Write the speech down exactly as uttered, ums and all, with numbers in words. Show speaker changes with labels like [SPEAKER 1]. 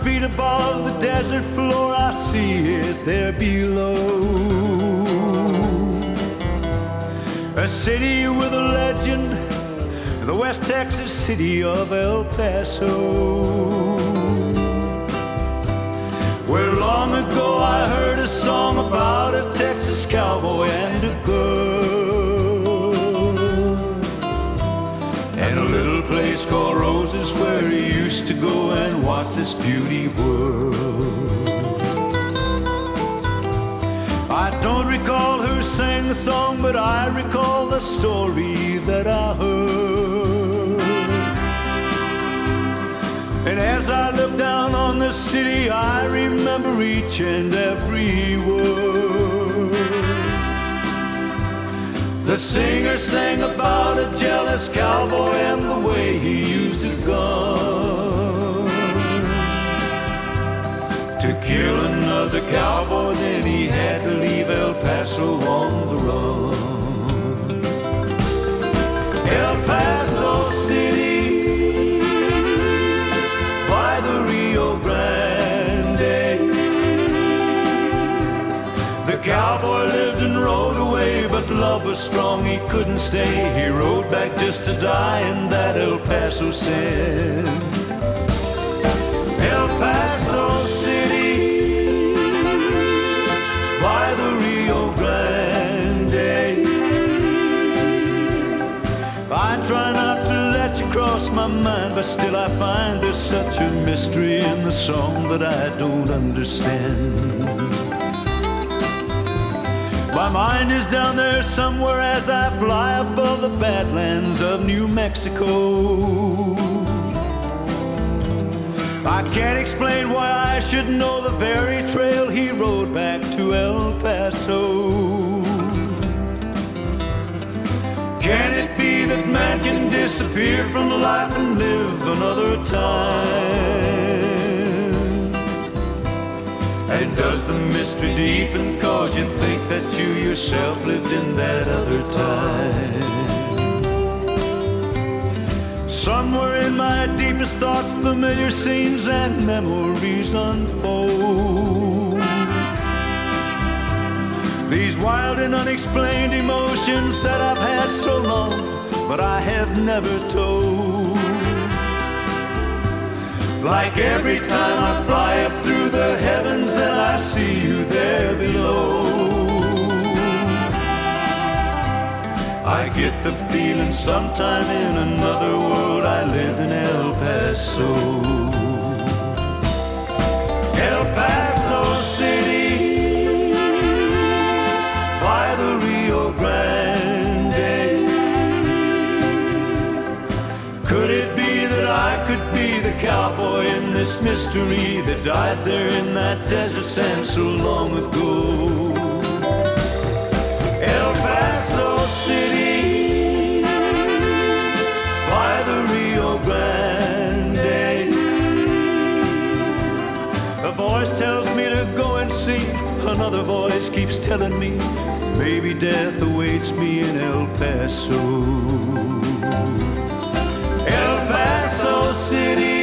[SPEAKER 1] feet above the desert floor, I see it there below. A city with a legend, the West Texas city of El Paso, where long ago I heard a song about a Texas cowboy and a girl, and a little place called Roses where he used to go and watch this beauty world. I don't recall who sang the song, but I recall the story that I heard. And as I look down on the city, I remember each and every word. The singer sang about a jealous cowboy and the way he used a gun to kill another cowboy. Then he had to leave El Paso on the run. El Paso City by the Rio Grande. The cowboy lived and rode away, but love was strong, he couldn't stay. He rode back just to die, and that El Paso said. El Paso City by the Rio Grande. I try not to let you cross my mind, but still I find there's such a mystery in the song that I don't understand. My mind is down there somewhere as I fly above the badlands of New Mexico. I can't explain why I should know the very trail he rode back to El Paso. Can it be that man can disappear from life and live another time? And does the mystery deepen cause you think that you yourself lived in that other time? Somewhere in my deepest thoughts, familiar scenes and memories unfold. These wild and unexplained emotions that I've had so long, but I have never told. Like every time I fly up through the heavens and I see you there below, I get the feeling sometime in another world I live in El Paso. El Paso City by the Rio Grande. Could it be that I could be the cowboy in this mystery that died there in that desert sand so long ago? El Paso City by the Rio Grande. A voice tells me to go and see, another voice keeps telling me maybe death awaits me in El Paso. El Paso City